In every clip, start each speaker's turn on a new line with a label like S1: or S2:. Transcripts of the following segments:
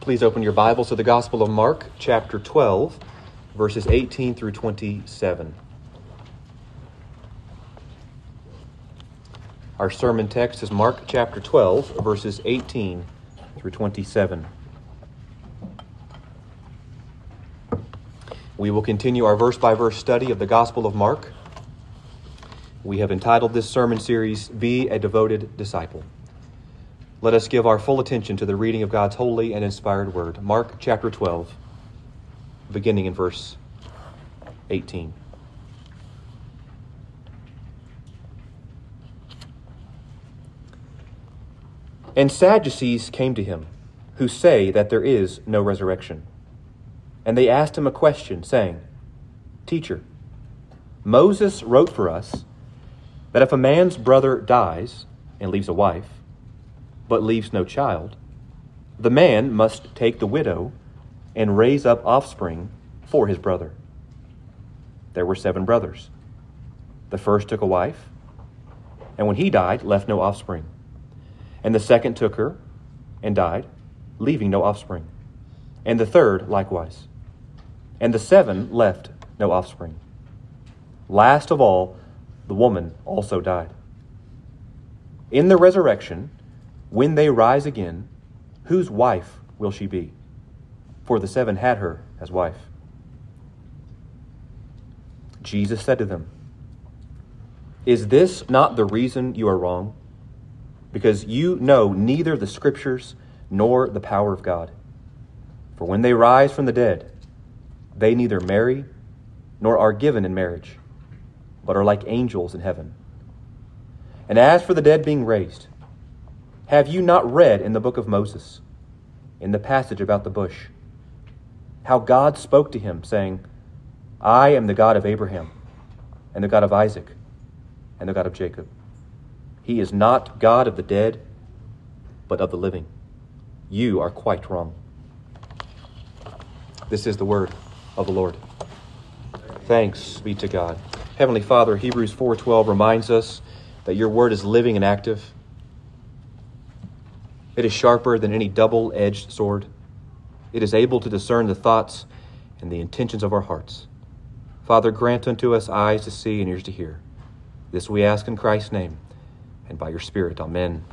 S1: Please open your Bibles to the Gospel of Mark, chapter 12, verses 18 through 27. Our sermon text is Mark chapter 12, verses 18 through 27. We will continue our verse-by-verse study of the Gospel of Mark. We have entitled this sermon series, Be a Devoted Disciple. Let us give our full attention to the reading of God's holy and inspired word. Mark chapter 12, beginning in verse 18. And Sadducees came to him, who say that there is no resurrection. And they asked him a question, saying, Teacher, Moses wrote for us that if a man's brother dies and leaves a wife, but leaves no child, the man must take the widow and raise up offspring for his brother. There were 7 brothers. The first took a wife, and when he died, left no offspring. And the second took her and died, leaving no offspring. And the third likewise. And the 7 left no offspring. Last of all, the woman also died. In the resurrection, when they rise again, whose wife will she be? For the 7 had her as wife. Jesus said to them, Is this not the reason you are wrong? Because you know neither the Scriptures nor the power of God. For when they rise from the dead, they neither marry nor are given in marriage, but are like angels in heaven. And as for the dead being raised, have you not read in the book of Moses, in the passage about the bush, how God spoke to him, saying, I am the God of Abraham, and the God of Isaac, and the God of Jacob. He is not God of the dead, but of the living. You are quite wrong. This is the word of the Lord. Thanks be to God. Heavenly Father, Hebrews 4:12 reminds us that your word is living and active. It is sharper than any double-edged sword. It is able to discern the thoughts and the intentions of our hearts. Father, grant unto us eyes to see and ears to hear. This we ask in Christ's name and by your Spirit. Amen.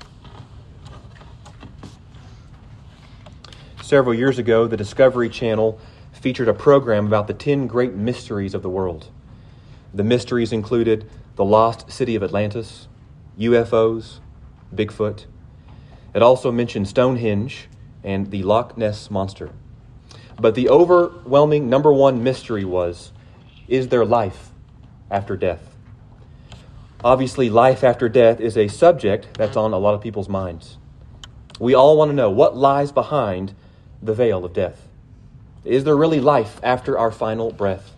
S1: Several years ago, the Discovery Channel featured a program about the 10 great mysteries of the world. The mysteries included the lost city of Atlantis, UFOs, Bigfoot. It also mentioned Stonehenge and the Loch Ness Monster. But the overwhelming number one mystery was, is there life after death? Obviously, life after death is a subject that's on a lot of people's minds. We all want to know what lies behind the veil of death. Is there really life after our final breath?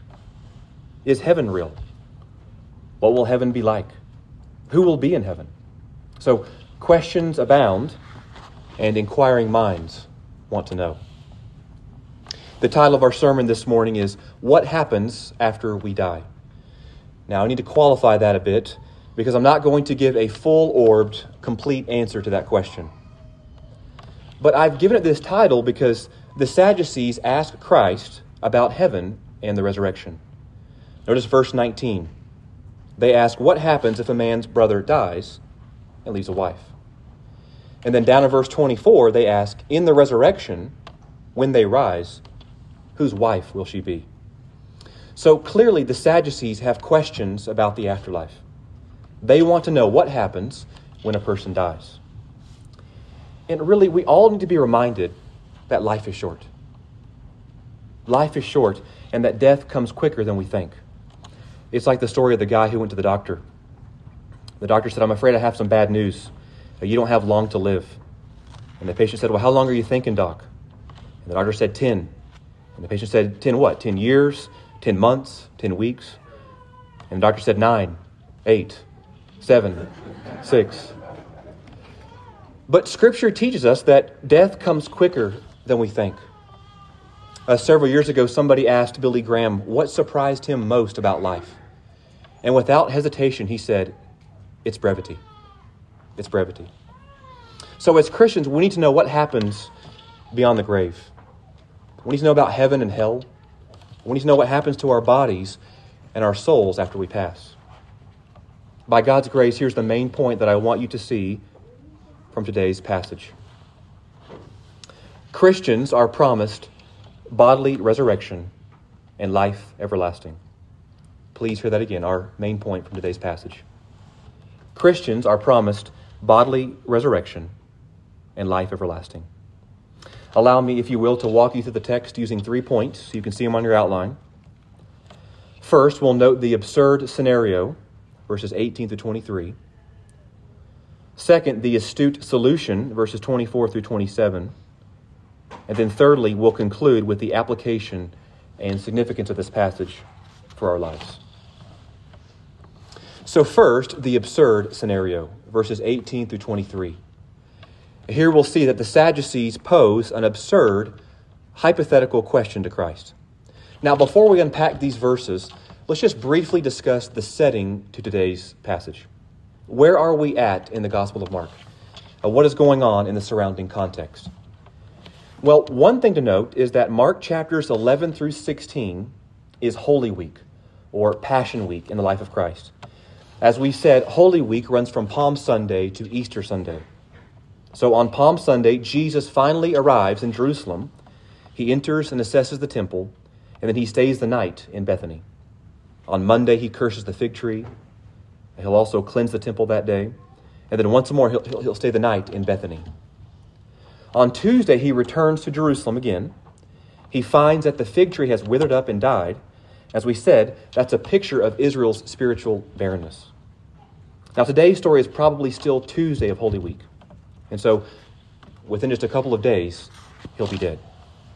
S1: Is heaven real? What will heaven be like? Who will be in heaven? So, questions abound, and inquiring minds want to know. The title of our sermon this morning is, What Happens After We Die? Now, I need to qualify that a bit, because I'm not going to give a full-orbed, complete answer to that question. But I've given it this title because the Sadducees asked Christ about heaven and the resurrection. Notice verse 19. They ask, what happens if a man's brother dies and leaves a wife? And then down in verse 24, they ask, in the resurrection, when they rise, whose wife will she be? So clearly the Sadducees have questions about the afterlife. They want to know what happens when a person dies. And really, we all need to be reminded that life is short. Life is short, and that death comes quicker than we think. It's like the story of the guy who went to the doctor. The doctor said, I'm afraid I have some bad news. You don't have long to live. And the patient said, well, how long are you thinking, doc? And the doctor said, 10. And the patient said, 10 what? 10 years, 10 months, 10 weeks? And the doctor said, 9, 8, 7, 6. But Scripture teaches us that death comes quicker than we think. Several years ago, somebody asked Billy Graham what surprised him most about life. And without hesitation, he said, it's brevity. It's brevity. So as Christians, we need to know what happens beyond the grave. We need to know about heaven and hell. We need to know what happens to our bodies and our souls after we pass. By God's grace, here's the main point that I want you to see from today's passage. Christians are promised bodily resurrection and life everlasting. Please hear that again, our main point from today's passage. Christians are promised bodily resurrection and life everlasting. Allow me, if you will, to walk you through the text using 3 points so you can see them on your outline. First, we'll note the absurd scenario, verses 18 through 23. Second, the astute solution, verses 24 through 27. And then thirdly, we'll conclude with the application and significance of this passage for our lives. So first, the absurd scenario, verses 18 through 23. Here we'll see that the Sadducees pose an absurd, hypothetical question to Christ. Now, before we unpack these verses, let's just briefly discuss the setting to today's passage. Where are we at in the Gospel of Mark? What is going on in the surrounding context? Well, one thing to note is that Mark chapters 11 through 16 is Holy Week, or Passion Week in the life of Christ. As we said, Holy Week runs from Palm Sunday to Easter Sunday. So on Palm Sunday, Jesus finally arrives in Jerusalem. He enters and assesses the temple, and then he stays the night in Bethany. On Monday, he curses the fig tree. He'll also cleanse the temple that day. And then once more, he'll stay the night in Bethany. On Tuesday, he returns to Jerusalem again. He finds that the fig tree has withered up and died. As we said, that's a picture of Israel's spiritual barrenness. Now, today's story is probably still Tuesday of Holy Week. And so, within just a couple of days, he'll be dead.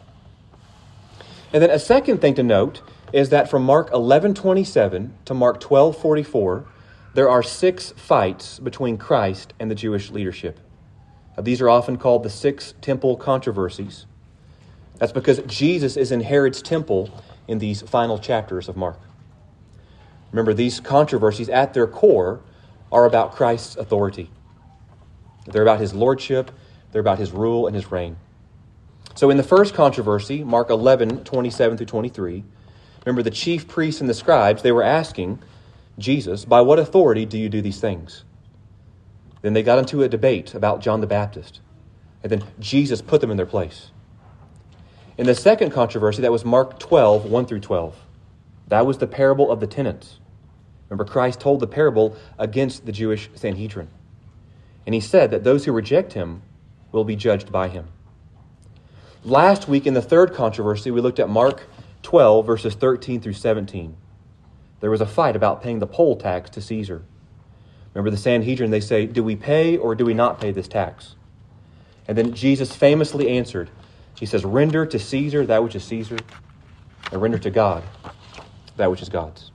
S1: And then a second thing to note is that from Mark 11:27 to Mark 12:44, there are 6 fights between Christ and the Jewish leadership. These are often called the 6 temple controversies. That's because Jesus is in Herod's temple in these final chapters of Mark. Remember, these controversies at their core are about Christ's authority. They're about his lordship, they're about his rule and his reign. So in the first controversy, Mark 11:27 through 23, remember the chief priests and the scribes, they were asking Jesus, by what authority do you do these things? Then they got into a debate about John the Baptist. And then Jesus put them in their place. In the second controversy, that was Mark 12:1 through 12. That was the parable of the tenants. Remember, Christ told the parable against the Jewish Sanhedrin. And he said that those who reject him will be judged by him. Last week in the third controversy, we looked at Mark 12, verses 13 through 17. There was a fight about paying the poll tax to Caesar. Remember the Sanhedrin, they say, do we pay or do we not pay this tax? And then Jesus famously answered. He says, render to Caesar that which is Caesar, and render to God that which is God's.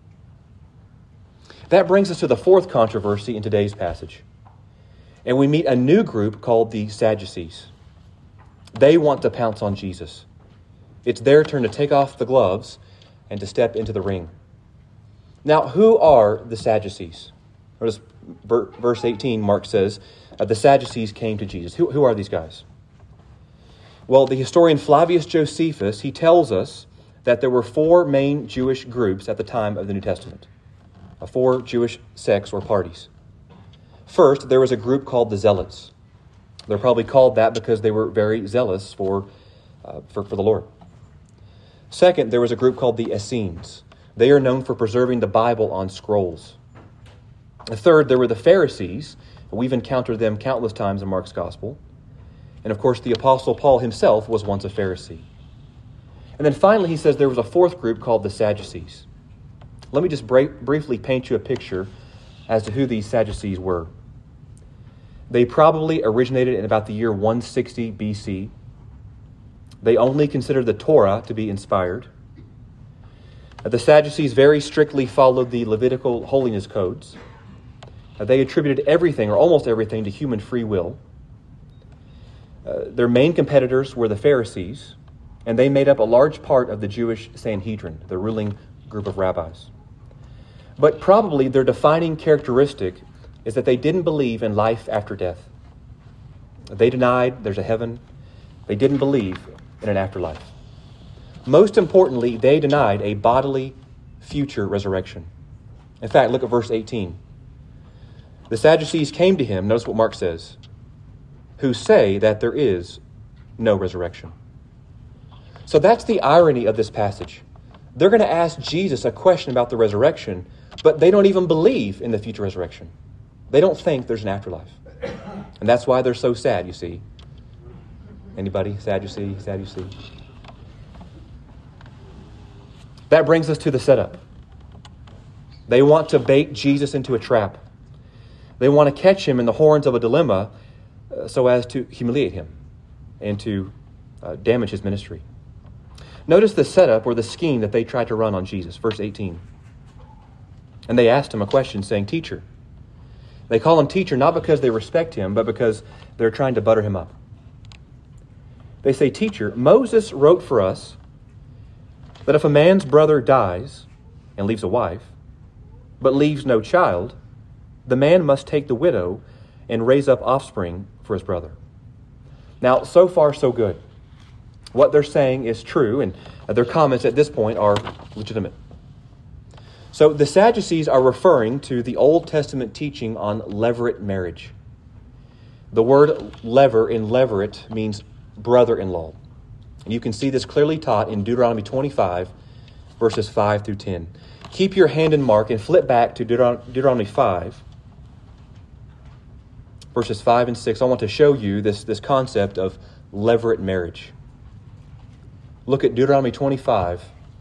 S1: That brings us to the fourth controversy in today's passage. And we meet a new group called the Sadducees. They want to pounce on Jesus. It's their turn to take off the gloves and to step into the ring. Now, who are the Sadducees? Notice verse 18, Mark says, the Sadducees came to Jesus. Who are these guys? Well, the historian Flavius Josephus, he tells us that there were 4 main Jewish groups at the time of the New Testament. 4 Jewish sects or parties. First, there was a group called the Zealots. They're probably called that because they were very zealous for the Lord. Second, there was a group called the Essenes. They are known for preserving the Bible on scrolls. Third, there were the Pharisees. We've encountered them countless times in Mark's Gospel. And of course, the Apostle Paul himself was once a Pharisee. And then finally, he says there was a 4th group called the Sadducees. Let me just briefly paint you a picture as to who these Sadducees were. They probably originated in about the year 160 BC. They only considered the Torah to be inspired. The Sadducees very strictly followed the Levitical holiness codes. They attributed everything, or almost everything, to human free will. Their main competitors were the Pharisees, and they made up a large part of the Jewish Sanhedrin, the ruling group of rabbis. But probably their defining characteristic is that they didn't believe in life after death. They denied there's a heaven. They didn't believe in an afterlife. Most importantly, they denied a bodily future resurrection. In fact, look at verse 18. The Sadducees came to him, notice what Mark says, who say that there is no resurrection. So that's the irony of this passage. They're going to ask Jesus a question about the resurrection, but they don't even believe in the future resurrection. They don't think there's an afterlife. And that's why they're so sad, you see. Anybody? Sadducee? That brings us to the setup. They want to bait Jesus into a trap. They want to catch him in the horns of a dilemma so as to humiliate him and to damage his ministry. Notice the setup or the scheme that they tried to run on Jesus. Verse 18. And they asked him a question saying, Teacher. They call him teacher not because they respect him, but because they're trying to butter him up. They say, Teacher, Moses wrote for us that if a man's brother dies and leaves a wife, but leaves no child, the man must take the widow and raise up offspring for his brother. Now, so far, so good. What they're saying is true, and their comments at this point are legitimate. So the Sadducees are referring to the Old Testament teaching on levirate marriage. The word lever in levirate means brother-in-law. And you can see this clearly taught in Deuteronomy 25, verses 5 through 10. Keep your hand in Mark and flip back to Deuteronomy 5, verses 5 and 6. I want to show you this concept of levirate marriage. Look at Deuteronomy 25,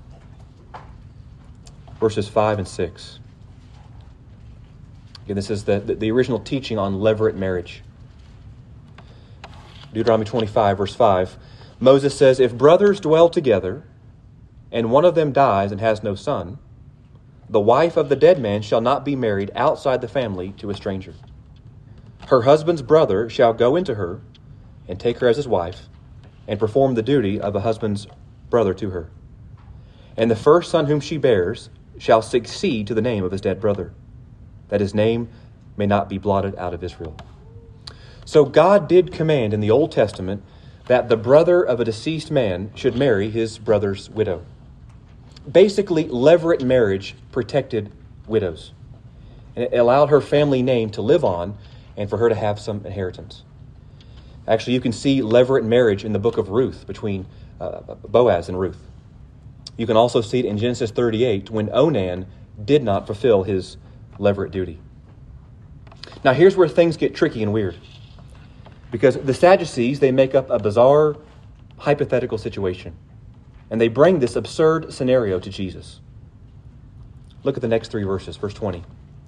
S1: verses 5 and 6. Again, this is the original teaching on levirate marriage. Deuteronomy 25, verse 5. Moses says, If brothers dwell together, and one of them dies and has no son, the wife of the dead man shall not be married outside the family to a stranger. Her husband's brother shall go into her and take her as his wife, and perform the duty of a husband's brother to her. And the first son whom she bears shall succeed to the name of his dead brother, that his name may not be blotted out of Israel. So God did command in the Old Testament that the brother of a deceased man should marry his brother's widow. Basically, levirate marriage protected widows, and it allowed her family name to live on and for her to have some inheritance. Actually, you can see levirate marriage in the book of Ruth between Boaz and Ruth. You can also see it in Genesis 38 when Onan did not fulfill his levirate duty. Now here's where things get tricky and weird. Because the Sadducees, they make up a bizarre hypothetical situation. And they bring this absurd scenario to Jesus. Look at the next 3 verses, verse 20.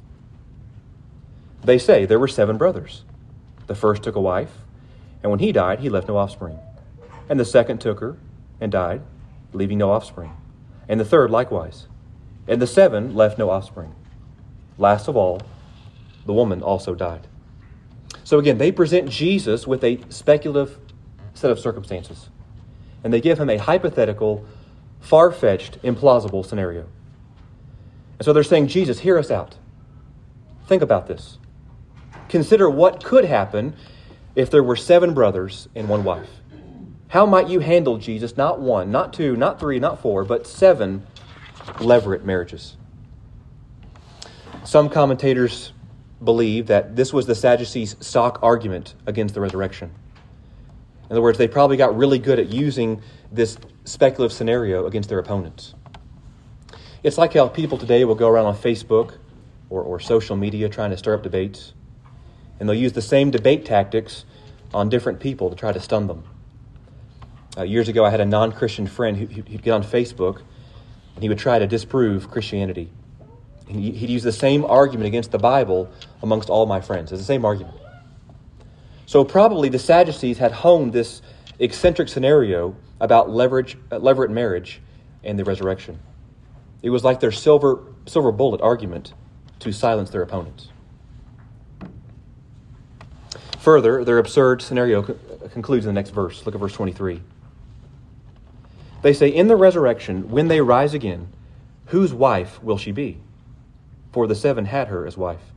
S1: They say there were 7 brothers. The first took a wife, and when he died, he left no offspring. And the second took her and died, leaving no offspring. And the third likewise. And the 7 left no offspring. Last of all, the woman also died. So again, they present Jesus with a speculative set of circumstances. And they give him a hypothetical, far-fetched, implausible scenario. And so they're saying, Jesus, hear us out. Think about this. Consider what could happen if there were 7 brothers and 1 wife. How might you handle, Jesus, not 1, not 2, not 3, not 4, but 7 levirate marriages? Some commentators believe that this was the Sadducees' stock argument against the resurrection. In other words, they probably got really good at using this speculative scenario against their opponents. It's like how people today will go around on Facebook or social media trying to stir up debates, and they'll use the same debate tactics on different people to try to stun them. Years ago, I had a non-Christian friend who'd get on Facebook, and he would try to disprove Christianity. And he'd use the same argument against the Bible amongst all my friends. It's the same argument. So probably the Sadducees had honed this eccentric scenario about levirate marriage and the resurrection. It was like their silver bullet argument to silence their opponents. Further, their absurd scenario concludes in the next verse. Look at verse 23. They say, in the resurrection, when they rise again, whose wife will she be? For the 7 had her as wife.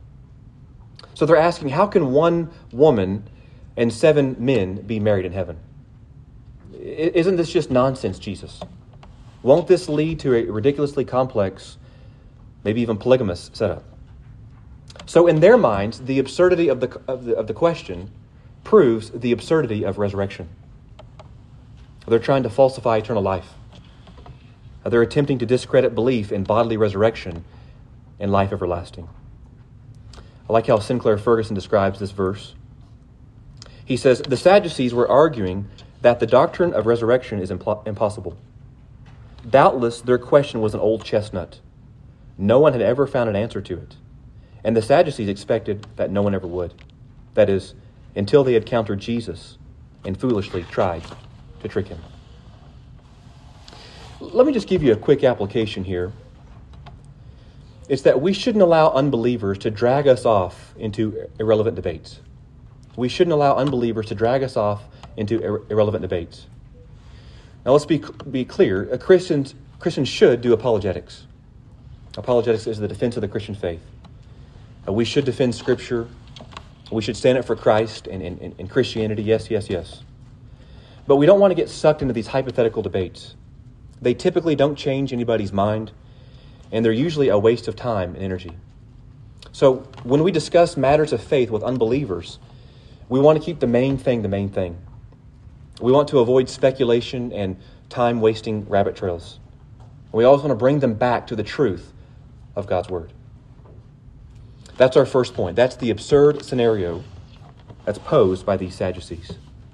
S1: So they're asking, how can 1 woman and 7 men be married in heaven? Isn't this just nonsense, Jesus? Won't this lead to a ridiculously complex, maybe even polygamous setup? So in their minds, the absurdity of the question proves the absurdity of resurrection. They're trying to falsify eternal life. They're attempting to discredit belief in bodily resurrection and life everlasting. I like how Sinclair Ferguson describes this verse. He says, the Sadducees were arguing that the doctrine of resurrection is impossible. Doubtless, their question was an old chestnut. No one had ever found an answer to it. And the Sadducees expected that no one ever would. That is, until they encountered Jesus and foolishly tried to trick him. Let me just give you a quick application here. It's that we shouldn't allow unbelievers to drag us off into irrelevant debates. We shouldn't allow unbelievers to drag us off into irrelevant debates. Now let's be clear. Christians should do apologetics. Apologetics is the defense of the Christian faith. We should defend Scripture. We should stand up for Christ and Christianity. Yes, yes, yes. But we don't want to get sucked into these hypothetical debates. They typically don't change anybody's mind, and they're usually a waste of time and energy. So when we discuss matters of faith with unbelievers, we want to keep the main thing the main thing. We want to avoid speculation and time-wasting rabbit trails. We also want to bring them back to the truth of God's Word. That's our first point. That's the absurd scenario that's posed by these Sadducees.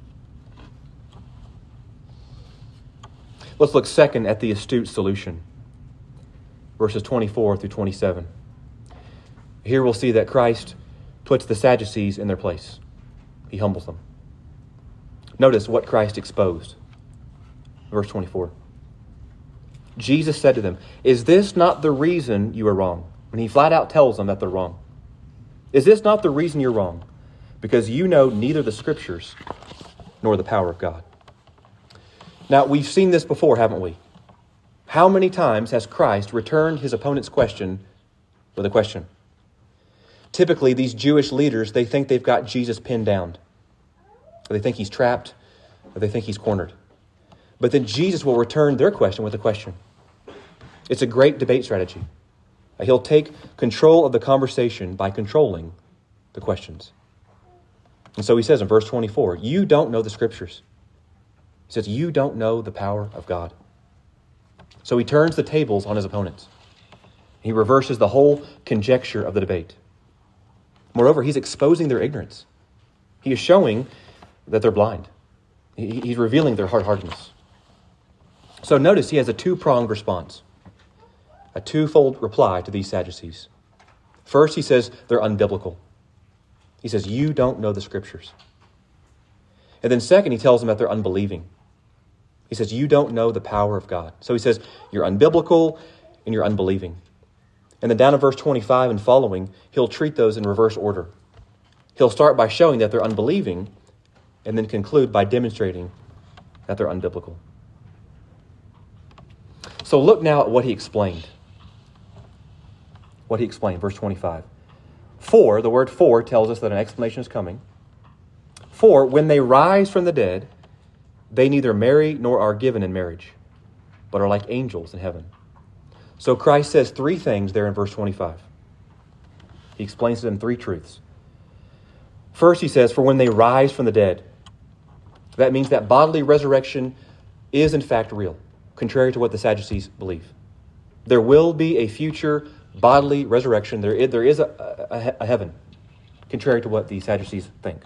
S1: Let's look second at the astute solution. Verses 24 through 27. Here we'll see that Christ puts the Sadducees in their place. He humbles them. Notice what Christ exposed. Verse 24. Jesus said to them, "Is this not the reason you are wrong?" And he flat out tells them that they're wrong. "Is this not the reason you're wrong? Because you know neither the Scriptures nor the power of God." Now, we've seen this before, haven't we? How many times has Christ returned his opponent's question with a question? Typically, these Jewish leaders, they think they've got Jesus pinned down. Or they think he's trapped, or they think he's cornered. But then Jesus will return their question with a question. It's a great debate strategy. He'll take control of the conversation by controlling the questions. And so he says in verse 24, you don't know the Scriptures. He says, you don't know the power of God. So he turns the tables on his opponents. He reverses the whole conjecture of the debate. Moreover, he's exposing their ignorance. He is showing that they're blind. He's revealing their hard-heartedness. So notice he has a two-pronged response, a twofold reply to these Sadducees. First, he says they're unbiblical. He says, you don't know the Scriptures. And then second, he tells them that they're unbelieving. He says, you don't know the power of God. So he says, you're unbiblical and you're unbelieving. And then down in verse 25 and following, he'll treat those in reverse order. He'll start by showing that they're unbelieving and then conclude by demonstrating that they're unbiblical. So look now at what he explained. What he explained, verse 25. For, the word for tells us that an explanation is coming. For, when they rise from the dead, they neither marry nor are given in marriage, but are like angels in heaven. So Christ says three things there in verse 25. He explains to them three truths. First, he says, for when they rise from the dead, that means that bodily resurrection is in fact real, contrary to what the Sadducees believe. There will be a future bodily resurrection. There is a heaven, contrary to what the Sadducees think.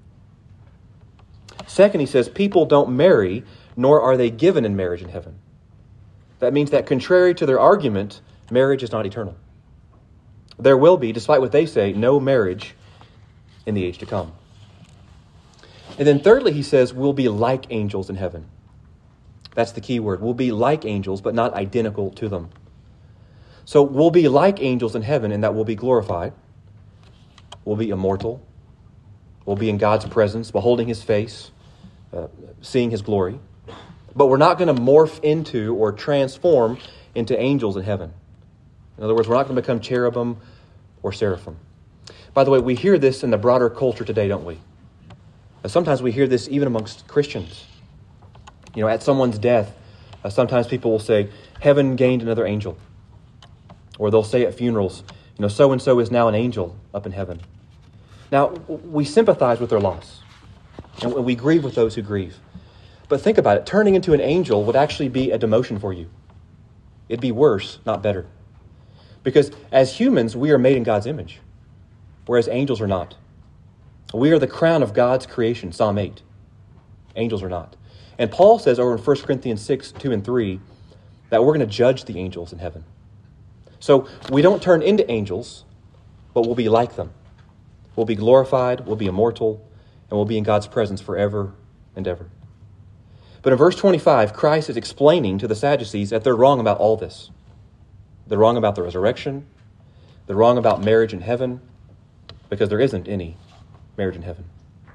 S1: Second, he says, people don't marry, nor are they given in marriage in heaven. That means that contrary to their argument, marriage is not eternal. There will be, despite what they say, no marriage in the age to come. And then thirdly, he says, we'll be like angels in heaven. That's the key word. We'll be like angels, but not identical to them. So we'll be like angels in heaven in that we'll be glorified. We'll be immortal. We'll be in God's presence, beholding his face, seeing his glory. But we're not going to morph into or transform into angels in heaven. In other words, we're not going to become cherubim or seraphim. By the way, we hear this in the broader culture today, don't we? Sometimes we hear this even amongst Christians. At someone's death, sometimes people will say, heaven gained another angel. Or they'll say at funerals, so-and-so is now an angel up in heaven. Now, we sympathize with their loss, and we grieve with those who grieve. But think about it. Turning into an angel would actually be a demotion for you. It'd be worse, not better. Because as humans, we are made in God's image, whereas angels are not. We are the crown of God's creation, Psalm 8. Angels are not. And Paul says over in 1 Corinthians 6, 2 and 3, that we're going to judge the angels in heaven. So we don't turn into angels, but we'll be like them. We'll be glorified, we'll be immortal, and we'll be in God's presence forever and ever. But in verse 25, Christ is explaining to the Sadducees that they're wrong about all this. They're wrong about the resurrection. They're wrong about marriage in heaven, because there isn't any marriage in heaven.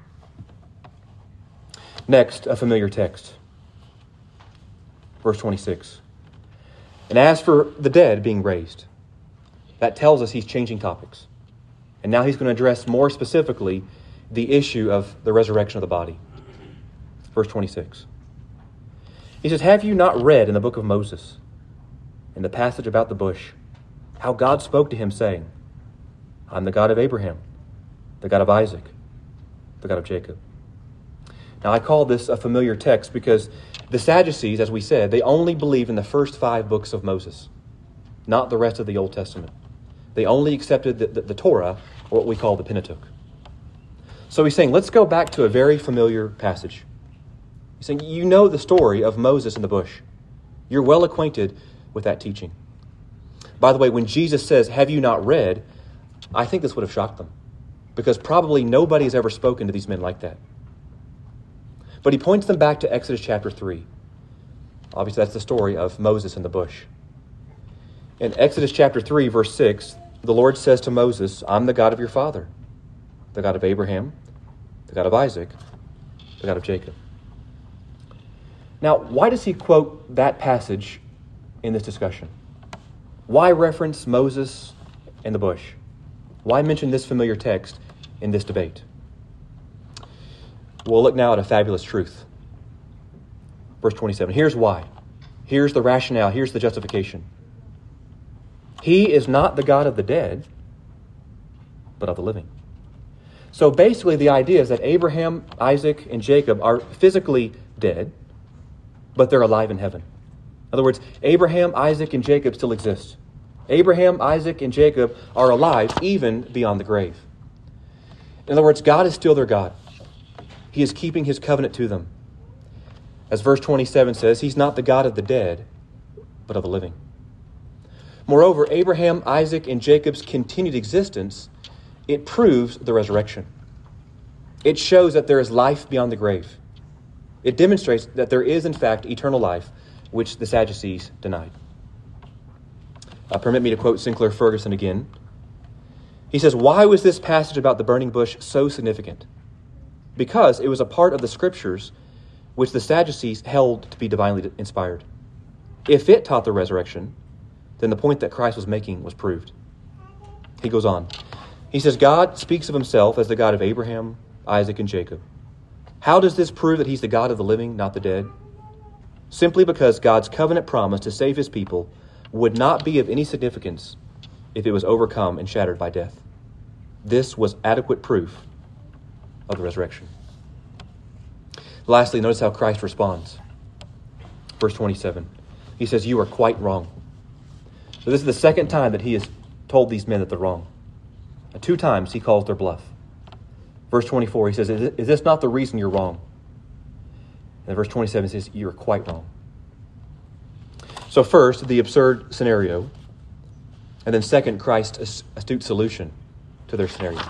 S1: Next, a familiar text. Verse 26. And as for the dead being raised, that tells us he's changing topics. And now he's going to address more specifically the issue of the resurrection of the body. Verse 26. He says, have you not read in the book of Moses, in the passage about the bush, how God spoke to him saying, I'm the God of Abraham, the God of Isaac, the God of Jacob. Now I call this a familiar text because the Sadducees, as we said, they only believe in the first 5 books of Moses, not the rest of the Old Testament. They only accepted the Torah, or what we call the Pentateuch. So he's saying, let's go back to a very familiar passage. He's saying, you know the story of Moses in the bush. You're well acquainted with that teaching. By the way, when Jesus says, have you not read? I think this would have shocked them, because probably nobody has ever spoken to these men like that. But he points them back to Exodus chapter 3. Obviously, that's the story of Moses in the bush. In Exodus chapter 3, verse 6, the Lord says to Moses, I'm the God of your father, the God of Abraham, the God of Isaac, the God of Jacob. Now, why does he quote that passage in this discussion? Why reference Moses and the bush? Why mention this familiar text in this debate? We'll look now at a fabulous truth. Verse 27. Here's why. Here's the rationale. Here's the justification. He is not the God of the dead, but of the living. So basically the idea is that Abraham, Isaac, and Jacob are physically dead, but they're alive in heaven. In other words, Abraham, Isaac, and Jacob still exist. Abraham, Isaac, and Jacob are alive even beyond the grave. In other words, God is still their God. He is keeping his covenant to them. As verse 27 says, he's not the God of the dead, but of the living. Moreover, Abraham, Isaac, and Jacob's continued existence, it proves the resurrection. It shows that there is life beyond the grave. It demonstrates that there is, in fact, eternal life, which the Sadducees denied. Permit me to quote Sinclair Ferguson again. He says, why was this passage about the burning bush so significant? Because it was a part of the Scriptures which the Sadducees held to be divinely inspired. If it taught the resurrection, then the point that Christ was making was proved. He goes on. He says, God speaks of himself as the God of Abraham, Isaac, and Jacob. How does this prove that he's the God of the living, not the dead? Simply because God's covenant promise to save his people would not be of any significance if it was overcome and shattered by death. This was adequate proof of the resurrection. Lastly, notice how Christ responds. Verse 27. He says, you are quite wrong. So this is the second time that he has told these men that they're wrong. 2 times he calls their bluff. Verse 24, he says, is this not the reason you're wrong? And verse 27 says, you're quite wrong. So first, the absurd scenario. And then second, Christ's astute solution to their scenario.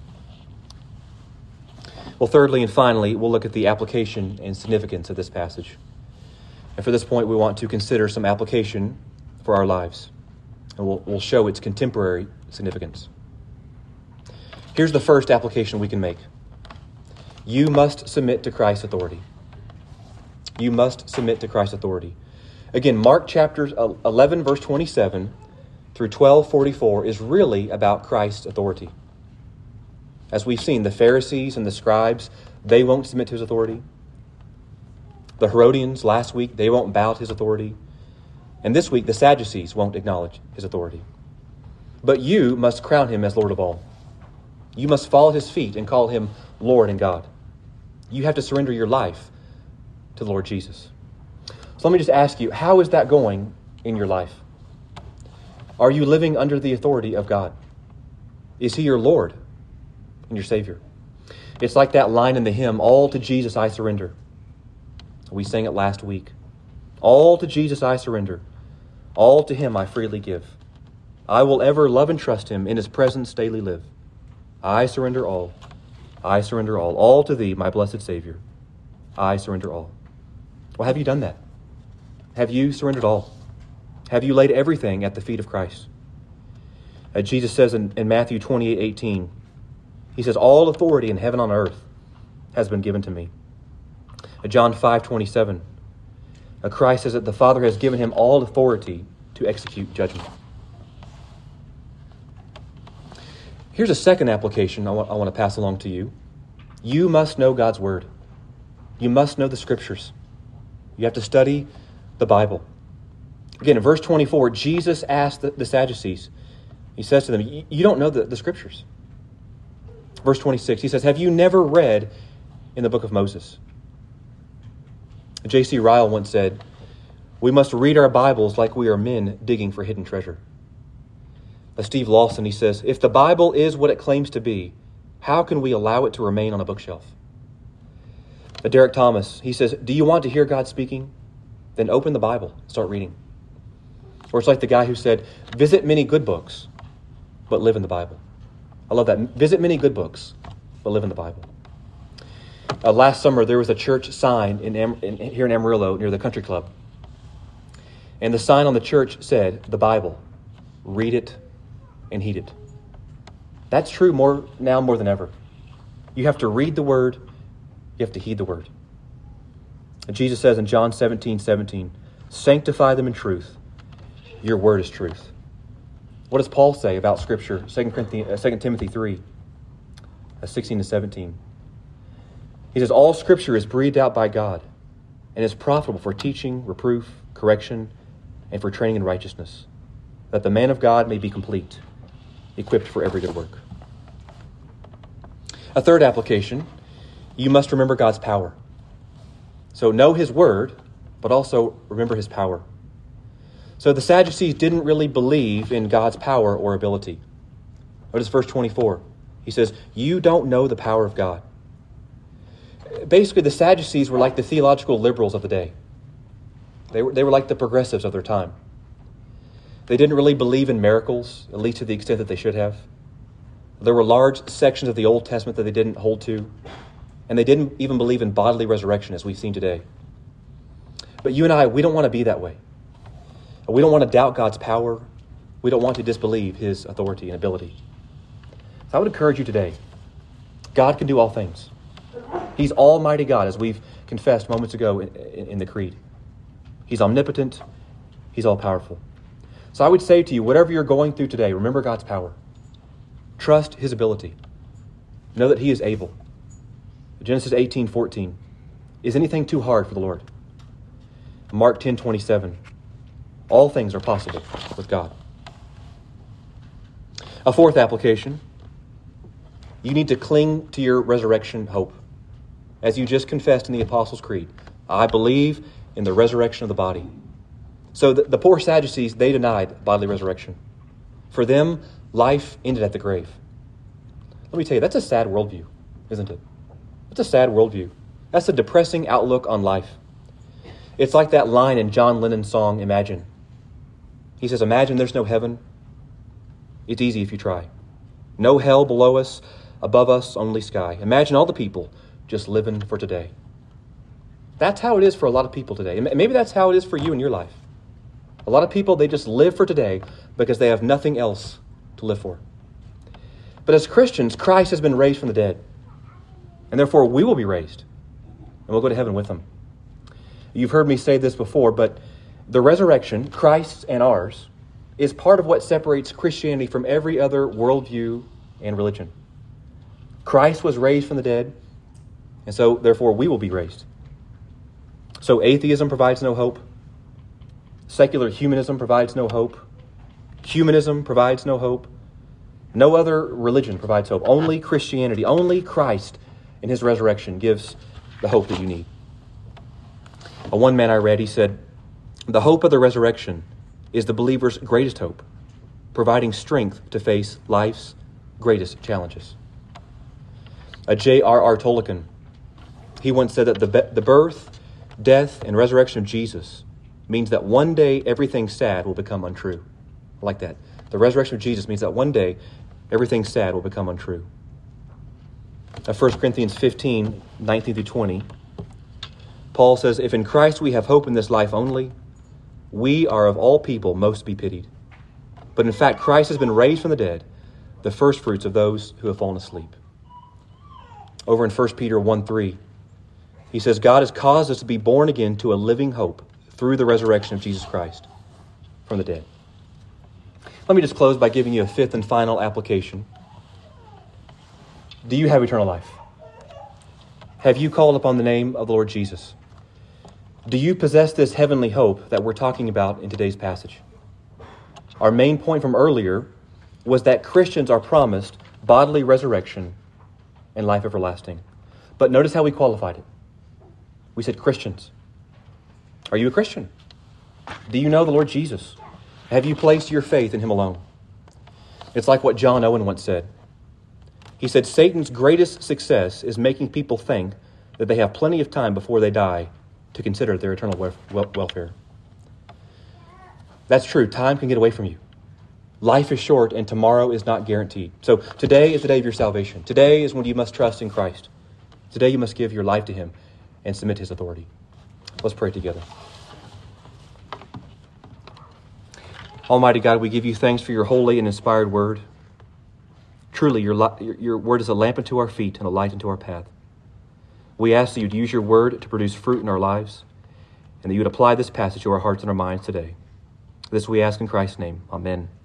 S1: Well, thirdly and finally, we'll look at the application and significance of this passage. And for this point, we want to consider some application for our lives. And we'll show its contemporary significance. Here's the first application we can make. You must submit to Christ's authority. You must submit to Christ's authority. Again, Mark chapters 11, verse 27 through 12:44 is really about Christ's authority. As we've seen, the Pharisees and the scribes, they won't submit to his authority. The Herodians last week, they won't bow to his authority. And this week, the Sadducees won't acknowledge his authority. But you must crown him as Lord of all. You must fall at his feet and call him Lord and God. You have to surrender your life to the Lord Jesus. So let me just ask you, how is that going in your life? Are you living under the authority of God? Is he your Lord and your Savior? It's like that line in the hymn, "All to Jesus I surrender." We sang it last week. All to Jesus I surrender. All to him I freely give. I will ever love and trust him, in his presence daily live. I surrender all. I surrender all. All to thee, my blessed Savior. I surrender all. Well, have you done that? Have you surrendered all? Have you laid everything at the feet of Christ? Jesus says in Matthew 28:18, he says, all authority in heaven and on earth has been given to me. John 5:27, Christ says that the Father has given him all authority to execute judgment. Here's a second application I want to pass along to you. You must know God's Word. You must know the Scriptures. You have to study the Bible. Again, in verse 24, Jesus asked the Sadducees, he says to them, you don't know the Scriptures. Verse 26, he says, have you never read in the book of Moses? J.C. Ryle once said, we must read our Bibles like we are men digging for hidden treasure. Steve Lawson, he says, if the Bible is what it claims to be, how can we allow it to remain on a bookshelf? Derek Thomas, he says, do you want to hear God speaking? Then open the Bible, start reading. Or it's like the guy who said, visit many good books, but live in the Bible. I love that. Visit many good books, but live in the Bible. Last summer, there was a church sign here in Amarillo near the country club. And the sign on the church said, the Bible, read it and heed it. That's true more than ever. You have to read the Word. You have to heed the Word. And Jesus says in John 17:17, sanctify them in truth. Your word is truth. What does Paul say about Scripture? 2 Timothy 3, 16-17. He says, all Scripture is breathed out by God and is profitable for teaching, reproof, correction, and for training in righteousness, that the man of God may be complete, equipped for every good work. A third application, you must remember God's power. So know his word, but also remember his power. So the Sadducees didn't really believe in God's power or ability. Notice verse 24. He says, you don't know the power of God. Basically, the Sadducees were like the theological liberals of the day. They were like the progressives of their time. They didn't really believe in miracles, at least to the extent that they should have. There were large sections of the Old Testament that they didn't hold to. And they didn't even believe in bodily resurrection as we've seen today. But you and I, we don't want to be that way. We don't want to doubt God's power. We don't want to disbelieve his authority and ability. So I would encourage you today. God can do all things. He's Almighty God, as we've confessed moments ago in the Creed. He's omnipotent. He's all-powerful. So I would say to you, whatever you're going through today, remember God's power. Trust his ability. Know that he is able. Genesis 18:14. Is anything too hard for the Lord? Mark 10:27. All things are possible with God. A fourth application. You need to cling to your resurrection hope. As you just confessed in the Apostles' Creed, I believe in the resurrection of the body. So the poor Sadducees, they denied bodily resurrection. For them, life ended at the grave. Let me tell you, that's a sad worldview, isn't it? It's a sad worldview. That's a depressing outlook on life. It's like that line in John Lennon's song, Imagine. He says, imagine there's no heaven. It's easy if you try. No hell below us, above us, only sky. Imagine all the people just living for today. That's how it is for a lot of people today. And maybe that's how it is for you in your life. A lot of people, they just live for today because they have nothing else to live for. But as Christians, Christ has been raised from the dead. And therefore, we will be raised. And we'll go to heaven with him. You've heard me say this before, but the resurrection, Christ's and ours, is part of what separates Christianity from every other worldview and religion. Christ was raised from the dead, and so therefore we will be raised. So atheism provides no hope. Secular humanism provides no hope. Humanism provides no hope. No other religion provides hope. Only Christianity, only Christ in his resurrection gives the hope that you need. One man I read, he said, "The hope of the resurrection is the believer's greatest hope, providing strength to face life's greatest challenges." J.R.R. Tolkien, he once said that the birth, death, and resurrection of Jesus means that one day everything sad will become untrue. I like that. The resurrection of Jesus means that one day everything sad will become untrue. 1 Corinthians 15, 19 through 20, Paul says, "If in Christ we have hope in this life only, we are of all people most to be pitied. But in fact, Christ has been raised from the dead, the firstfruits of those who have fallen asleep." Over in 1 Peter 1:3, he says, "God has caused us to be born again to a living hope through the resurrection of Jesus Christ from the dead." Let me just close by giving you a fifth and final application. Do you have eternal life? Have you called upon the name of the Lord Jesus? Do you possess this heavenly hope that we're talking about in today's passage? Our main point from earlier was that Christians are promised bodily resurrection and life everlasting. But notice how we qualified it. We said Christians. Are you a Christian? Do you know the Lord Jesus? Have you placed your faith in him alone? It's like what John Owen once said. He said, "Satan's greatest success is making people think that they have plenty of time before they die to consider their eternal welfare." That's true. Time can get away from you. Life is short and tomorrow is not guaranteed. So today is the day of your salvation. Today is when you must trust in Christ. Today you must give your life to him and submit to his authority. Let's pray together. Almighty God, we give you thanks for your holy and inspired word. Truly, your word is a lamp unto our feet and a light unto our path. We ask that you'd use your word to produce fruit in our lives, and that you would apply this passage to our hearts and our minds today. This we ask in Christ's name. Amen.